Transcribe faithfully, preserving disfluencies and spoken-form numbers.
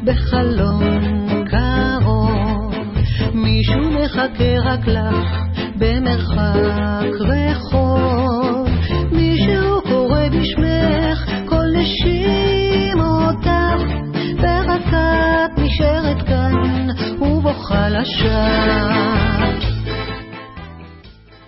בחלום קרוב, מישהו מחכה רק לך במרחק רחוב, מישהו קורא בשמך כל נשי